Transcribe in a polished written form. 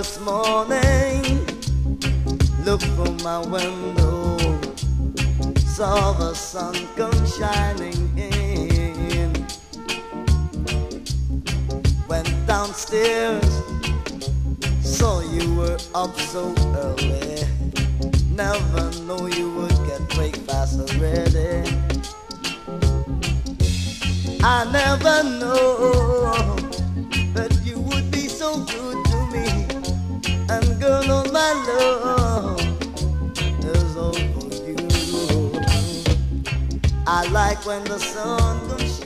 this morning, looked from my window, saw the sun come shining in. Went downstairs, saw you were up so early. Never knew you would get breakfast already. I never know that you would be so good to me. And girl, all my love is all for you. I like when the sun comes